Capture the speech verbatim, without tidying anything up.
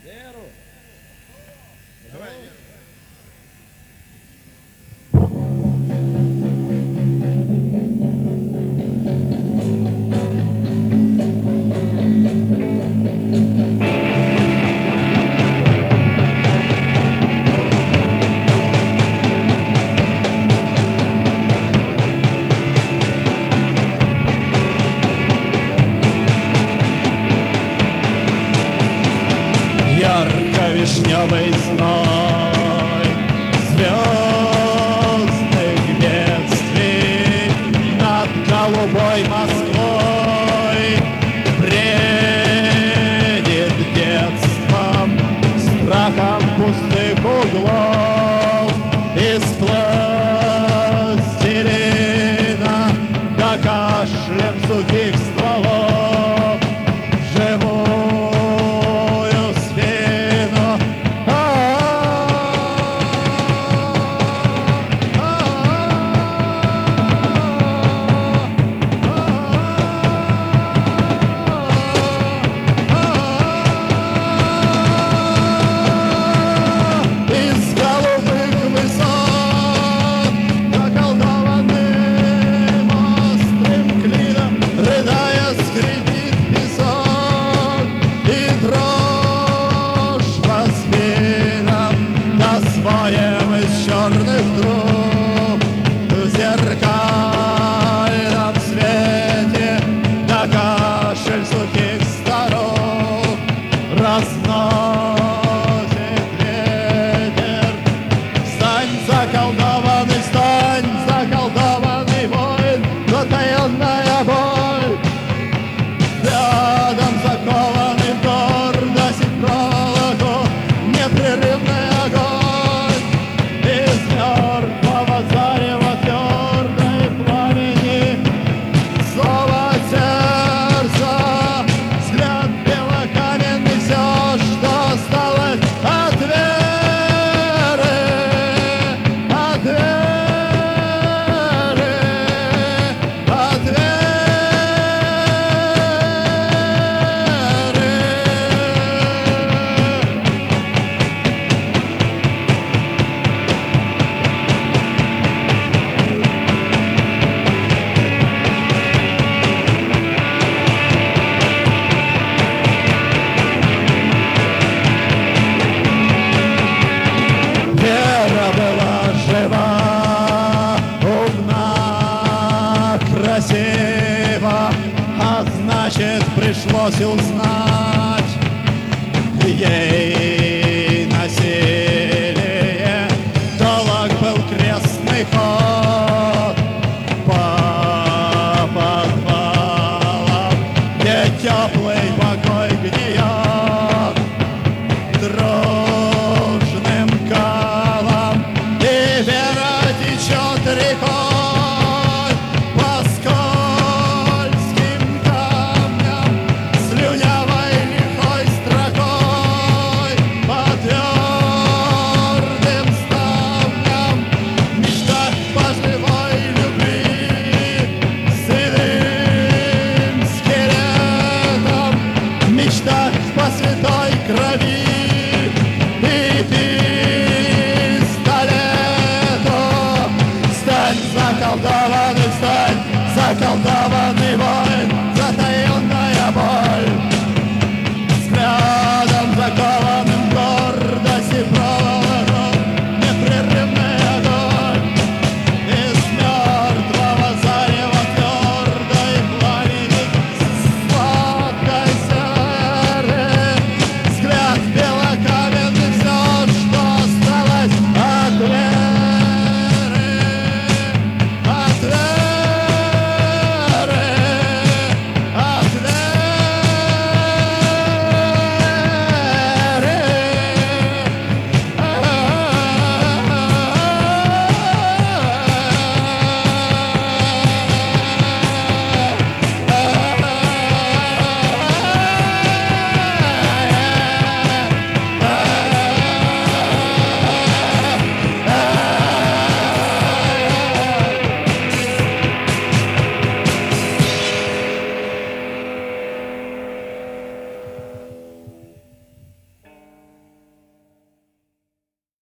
Веру. Давай, Веру. Ярко-вишневый зной звездных бедствий над голубой Москвой бредит детством, страхом пустых углов из пластилина да кашлем сухих стволов живую спину. Из голубых высот заколдованным острым клином, рыдая, скрипит песок, и дрожь по спинам да своем из черных труб в зеркальном свете да кашель сухих старов разносит ветер. Стань заколдованный, стань заколдованный воин, затаенная боль. Рядом закованный в гордость и проволоку непрерывный огонь. Из мертвого зарева твердой пламени слово сердца, взгляд белокаменный, все, что осталось от веры, от веры, от веры. Вера была жива, умна, красива, а значит, пришлось узнать ей насилие. Долг был крестный ход по подвалам, где теплый покой гниет дружным калом, и вера течет рекой по скользким камням, слюнявой лихой строкой по твердым ставням, мечтать по живой любви седым скелетом, мечтать по святой крови.